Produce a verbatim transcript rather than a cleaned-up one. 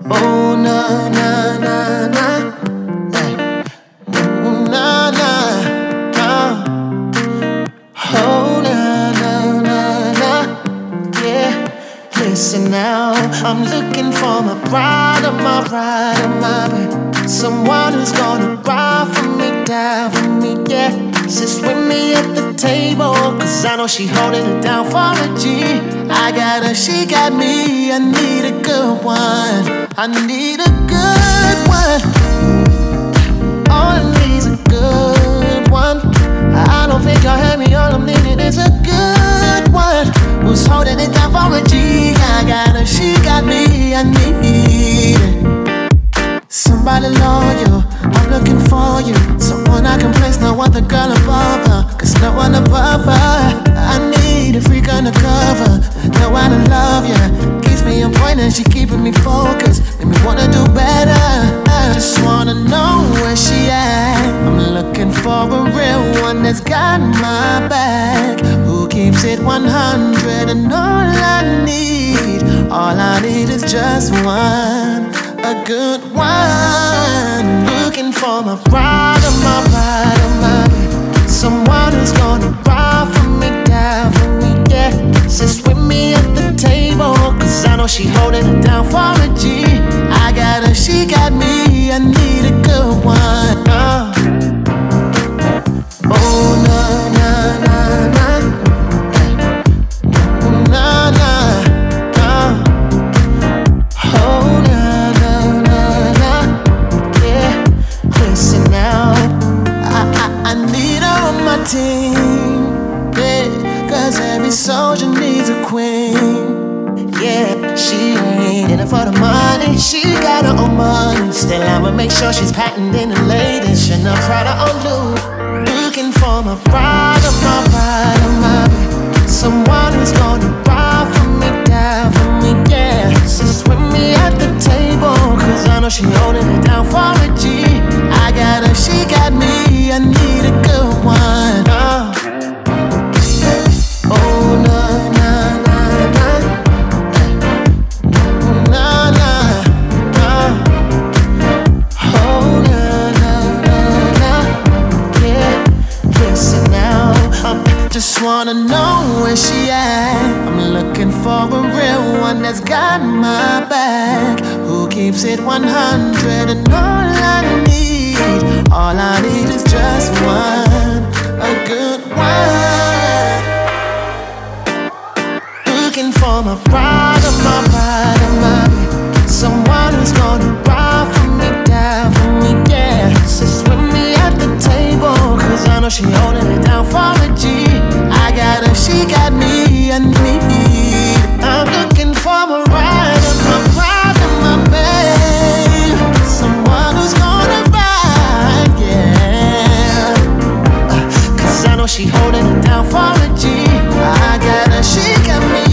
Oh na na na na, hey. Ooh, na na na. Oh na na na na, yeah. Listen now, I'm looking for my bride, of my bride, of my babe. Someone who's gonna ride for me, down for me, yeah. Sit with me at the table, cause I know she holding it down for a G. I got her, she got me, I need a good one. I need a good one. All I need is a good one. I don't think y'all heard me, all I'm needing is a good one. Who's holding it down for a G. I got her, she got me, I need it. Somebody loyal, I'm looking for you. Someone I can place, no other girl above her, cause no one above her. I need a freak undercover, know how to love ya. Keeps me on point and she keeping me focused. Make me wanna do better. I just wanna know where she at. I'm looking for a real one that's got my back, who keeps it one hundred. And all I need, all I need is just one, a good one. Looking for my ride, of my ride, of my babe. Someone who's gonna ride for me, down for me, yeah. Sits with me at the table, cause I know she holding it down for a G. I got her, she got me, I need a good one. uh. Oh na na na na, oh na na na. Oh na na na na, yeah. Listen now, I I, I need her on my team, yeah. Cause every soldier needs a queen. Yeah, she ain't in it for the money, she got her own money. Still I'ma make sure she's patenting the latest Chanel, Prada on Louis. Looking for my bride, of my bride, of my babe. Someone who's gonna ride for me, down for me, yeah. Sits with me at the table, cause I know she holding it down for a G. I got her, she got me, I need a good one. uh. Oh na na na na, oh na na na. Oh na na na na, yeah. Listen now, I just wanna know where she at. I'm looking for a real one that's got my back, who keeps it one hundred. And all I need, all I need is just one, a good one. Looking for my bride, of my bride, of my babe. Someone who's gonna ride for me, down for me, yeah. Sits with me at the table, cause I know she holding it down for a G. I got her, she got me, I need. I'm looking for my ride, of my pride, of my babe. Someone who's gonna ride, yeah. Cause I know she holding it down for a G. I got her, she got me.